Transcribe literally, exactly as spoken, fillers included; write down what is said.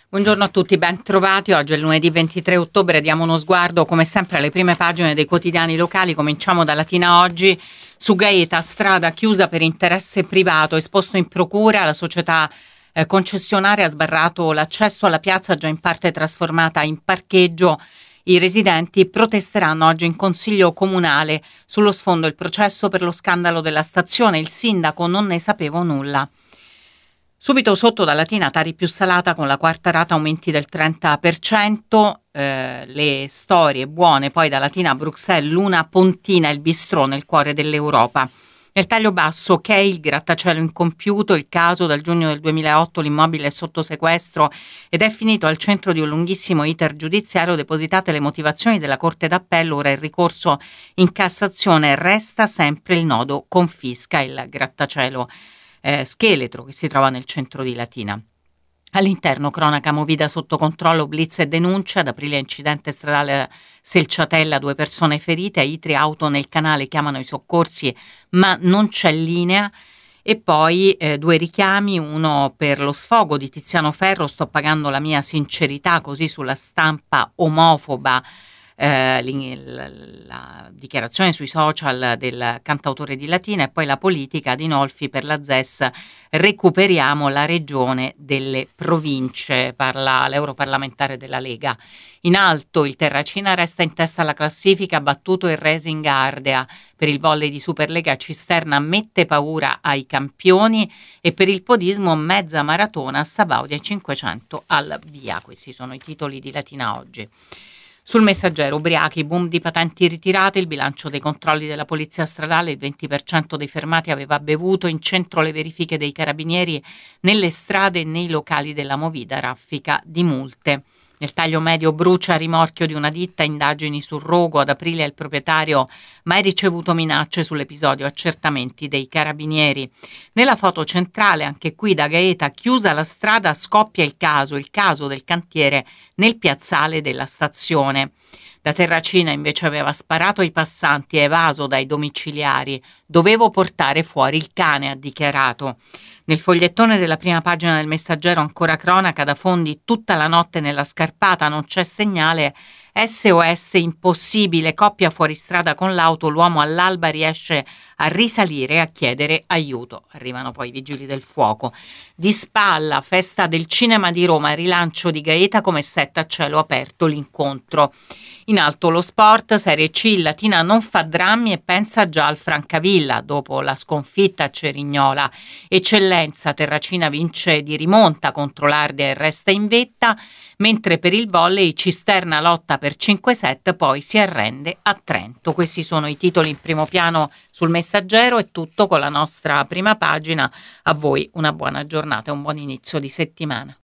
Buongiorno a tutti, ben trovati. Oggi è lunedì ventitré ottobre, diamo uno sguardo come sempre alle prime pagine dei quotidiani locali. Cominciamo da Latina Oggi. Su Gaeta, strada chiusa per interesse privato, esposto in procura, la società eh, concessionaria ha sbarrato l'accesso alla piazza già in parte trasformata in parcheggio. I residenti protesteranno oggi in consiglio comunale. Sullo sfondo il processo per lo scandalo della stazione, il sindaco non ne sapeva nulla. Subito sotto da Latina, Tari più salata con la quarta rata aumenti del trenta per cento, eh, le storie buone poi da Latina a Bruxelles, Luna Pontina, il bistrò nel cuore dell'Europa. Nel taglio basso, Kay, il grattacielo incompiuto, il caso dal giugno del duemilaotto, l'immobile è sotto sequestro ed è finito al centro di un lunghissimo iter giudiziario, depositate le motivazioni della Corte d'Appello, ora il ricorso in Cassazione, resta sempre il nodo confisca, il grattacielo Eh, scheletro che si trova nel centro di Latina. All'interno, cronaca movida sotto controllo, blitz e denuncia. Ad aprile incidente stradale Selciatella, due persone ferite, a Itri auto nel canale, chiamano i soccorsi ma non c'è linea. E poi eh, due richiami, uno per lo sfogo di Tiziano Ferro, sto pagando la mia sincerità, così sulla stampa omofoba. Eh, la, la dichiarazione sui social del cantautore di Latina, e poi la politica di Nolfi per la Z E S, recuperiamo la regione delle province, parla l'europarlamentare della Lega. In alto il Terracina resta in testa alla classifica, battuto il Racing Ardea. Per il volley di Superlega Cisterna mette paura ai campioni, e per il podismo mezza maratona Sabaudia cinquecento al via. Questi sono i titoli di Latina Oggi. Sul Messaggero, ubriachi, boom di patenti ritirate, il bilancio dei controlli della polizia stradale, il venti per cento dei fermati aveva bevuto, in centro le verifiche dei carabinieri nelle strade e nei locali della Movida, raffica di multe. Nel taglio medio, brucia rimorchio di una ditta, indagini sul rogo, ad aprile il proprietario mai ricevuto minacce, sull'episodio accertamenti dei carabinieri. Nella foto centrale, anche qui da Gaeta, chiusa la strada, scoppia il caso, il caso del cantiere nel piazzale della stazione. Da Terracina invece aveva sparato ai passanti e evaso dai domiciliari. Dovevo portare fuori il cane, ha dichiarato. Nel fogliettone della prima pagina del Messaggero, ancora cronaca, da Fondi tutta la notte nella scarpata, non c'è segnale, S O S impossibile, coppia fuori strada con l'auto, l'uomo all'alba riesce a risalire e a chiedere aiuto. Arrivano poi i vigili del fuoco. Di spalla, festa del cinema di Roma, rilancio di Gaeta come set a cielo aperto, l'incontro. In alto lo sport, Serie C, Latina non fa drammi e pensa già al Francavilla dopo la sconfitta a Cerignola. Eccellenza, Terracina vince di rimonta contro l'Ardea e resta in vetta, mentre per il volley Cisterna lotta per cinque set, poi si arrende a Trento. Questi sono i titoli in primo piano sul Messaggero. È tutto con la nostra prima pagina. A voi una buona giornata e un buon inizio di settimana.